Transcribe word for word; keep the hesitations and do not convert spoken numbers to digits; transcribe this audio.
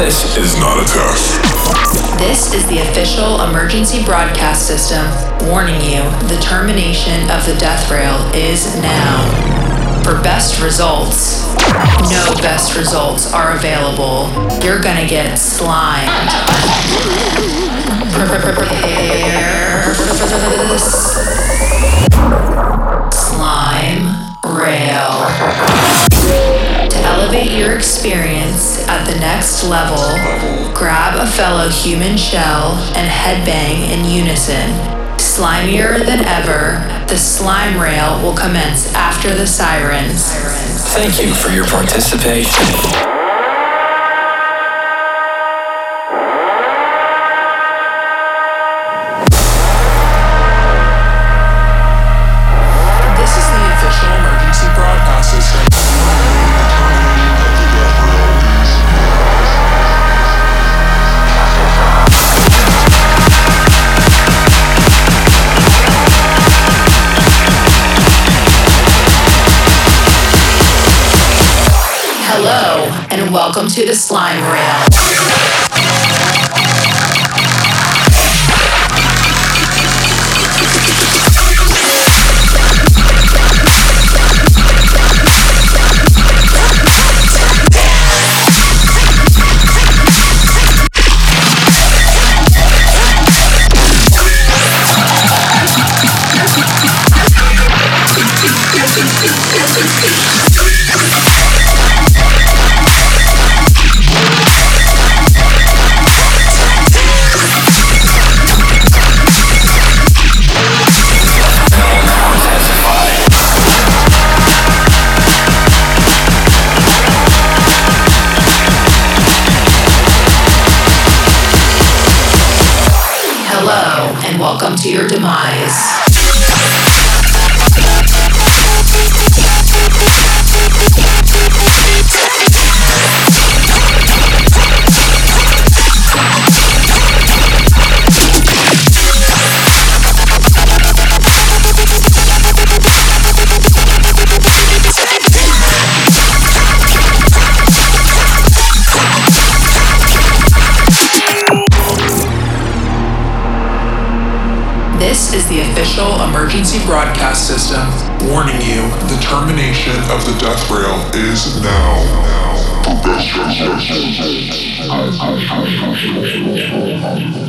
This is not a test. This is the official emergency broadcast system warning you the termination of the death rail is now. For best results, no best results are available. You're gonna get slimed. Prepare for this slime rail. To elevate your experience at the next level, grab a fellow human shell and headbang in unison. Slimier than ever, the slime rail will commence after the sirens. Thank you for your participation. And welcome to the slime rail. Welcome to your demise. This is the official emergency broadcast system warning you the termination of the death rail is now.